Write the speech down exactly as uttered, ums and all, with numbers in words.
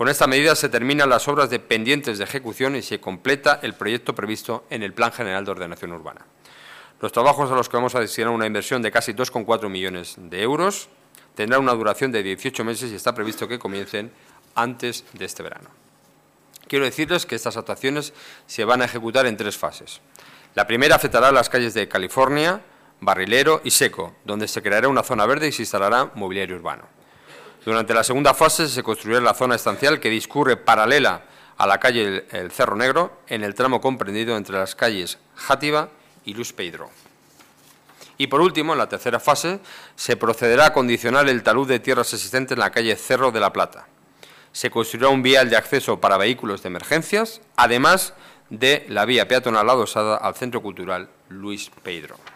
Con esta medida se terminan las obras de pendientes de ejecución y se completa el proyecto previsto en el Plan General de Ordenación Urbana. Los trabajos a los que vamos a destinar una inversión de casi dos coma cuatro millones de euros tendrán una duración de dieciocho meses y está previsto que comiencen antes de este verano. Quiero decirles que estas actuaciones se van a ejecutar en tres fases. La primera afectará a las calles de California, Barrilero y Seco, donde se creará una zona verde y se instalará mobiliario urbano. Durante la segunda fase se construirá la zona estancial que discurre paralela a la calle El Cerro Negro, en el tramo comprendido entre las calles Játiva y Luz Peidró. Y por último, en la tercera fase, se procederá a condicionar el talud de tierras existente en la calle Cerro de la Plata. Se construirá un vial de acceso para vehículos de emergencias, además de la vía peatonal adosada al Centro Cultural Luis Peidró.